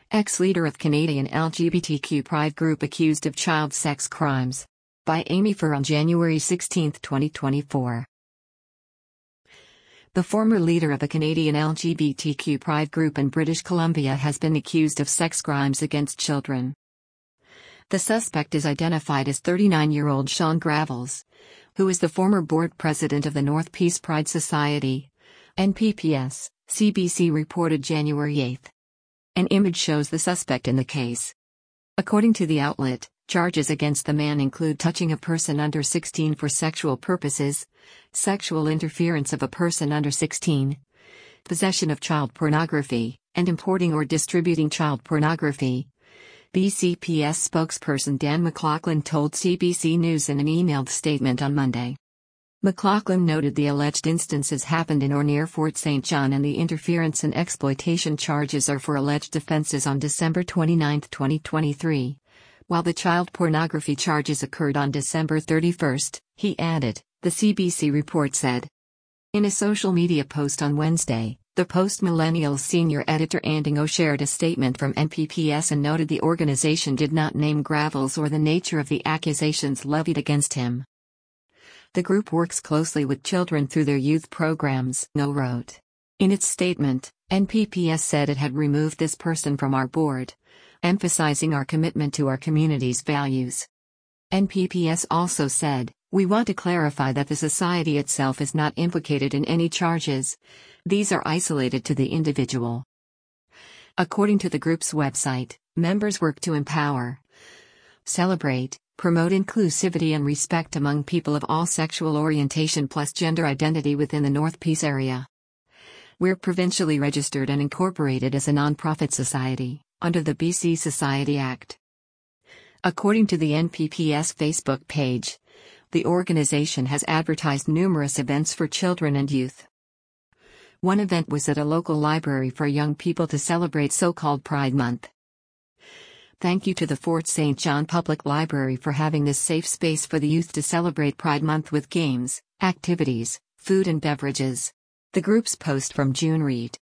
Ex-leader of Canadian LGBTQ pride group accused of child sex crimes. By Amy Furr on January 16, 2024. The former leader of a Canadian LGBTQ pride group in British Columbia has been accused of sex crimes against children. The suspect is identified as 39-year-old Sean Gravels, who is the former board president of the North Peace Pride Society, NPPS, CBC reported January 8. An image shows the suspect in the case. According to the outlet, charges against the man include touching a person under 16 for sexual purposes, sexual interference of a person under 16, possession of child pornography, and importing or distributing child pornography. BCPS spokesperson Dan McLaughlin told CBC News in an emailed statement on Monday. McLaughlin noted the alleged instances happened in or near Fort St. John and the interference and exploitation charges are for alleged offenses on December 29, 2023. While the child pornography charges occurred on December 31, he added, the CBC report said. In a social media post on Wednesday, the Post-Millennial's senior editor Andy Ngo shared a statement from NPPS and noted the organization did not name Gravels or the nature of the accusations levied against him. The group works closely with children through their youth programs, Ngo wrote. In its statement, NPPS said it had removed this person from our board, emphasizing our commitment to our community's values. NPPS also said, we want to clarify that the society itself is not implicated in any charges. These are isolated to the individual. According to the group's website, members work to empower, celebrate, promote inclusivity and respect among people of all sexual orientation plus gender identity within the North Peace area. We're provincially registered and incorporated as a non-profit society, under the BC Society Act. According to the NPPS Facebook page, the organization has advertised numerous events for children and youth. One event was at a local library for young people to celebrate so-called Pride Month. Thank you to the Fort St. John Public Library for having this safe space for the youth to celebrate Pride Month with games, activities, food and beverages. The group's post from June read.